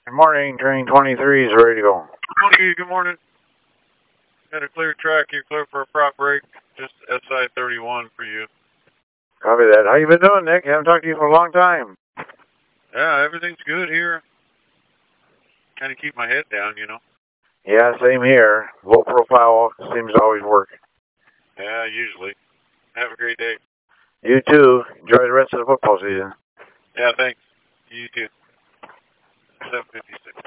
Good morning, train 23 is ready to go. Good morning. Got a clear track. You're clear for a prop break. Just SI 31 for you. Copy that. How you been doing, Nick? Haven't talked to you for a long time. Yeah, everything's good here. Kind of keep my head down, you know. Yeah, same here. Low profile seems to always work. Yeah, usually. Have a great day. You too. Enjoy the rest of the football season. Yeah, thanks. You too. 7:56.